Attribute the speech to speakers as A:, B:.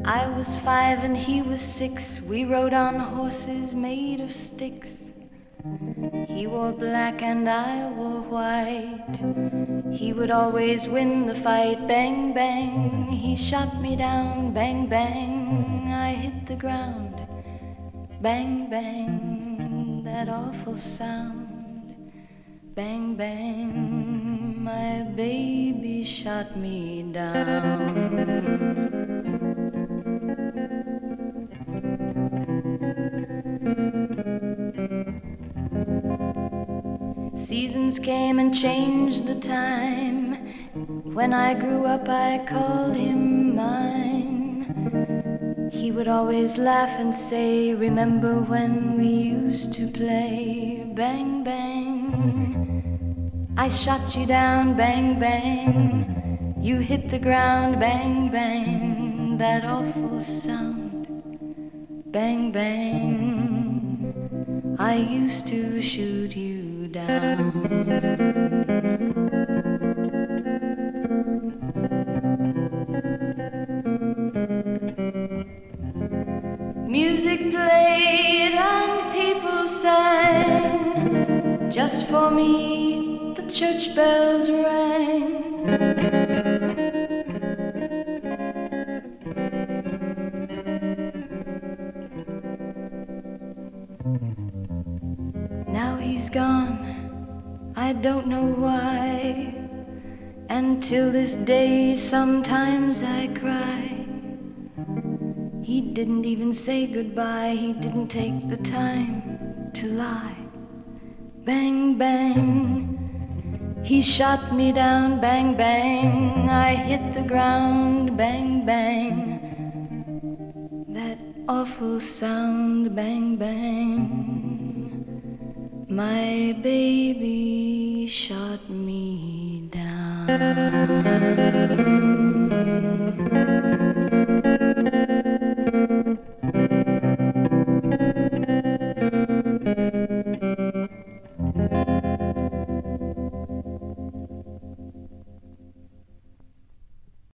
A: I was 5 and he was 6. We rode on horses made of sticks. He wore black and I wore white. He would always win the fight. Bang, bang, he shot me down. Bang, bang, I hit the ground. Bang, bang, that awful sound. Bang, bang, my baby shot me down. Seasons came and changed the time. When I grew up I called him mine. He would always laugh and say, remember when we used to play? Bang, bang, I shot you down. Bang, bang, you hit the ground. Bang, bang, that awful sound. Bang, bang, I used to shoot you down. Music played and people sang. Just for me the church bells rang. Now he's gone, I don't know why. And till this day sometimes I cry. He didn't even say goodbye. He didn't take the time to lie. Bang, bang, he shot me down. Bang, bang, I hit the ground. Bang, bang, that awful sound. Bang, bang, my baby shot me down.